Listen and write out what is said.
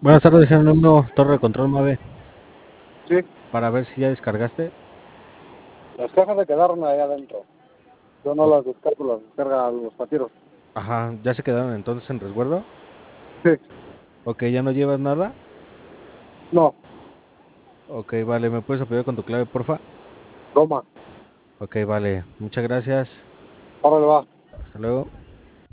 Buenas tardes, Jerónimo, Torre de Control Mave, Sí, para ver si ya descargaste. las cajas se quedaron ahí adentro. Yo no O- las descargo, las descarga los pateros. Ajá, ya se quedaron entonces en resguardo. Sí, Ok, ya no llevas nada. no, Ok, vale, ¿me puedes apoyar con tu clave, porfa? toma, Ok, vale, muchas gracias. ahora le va. Hasta luego.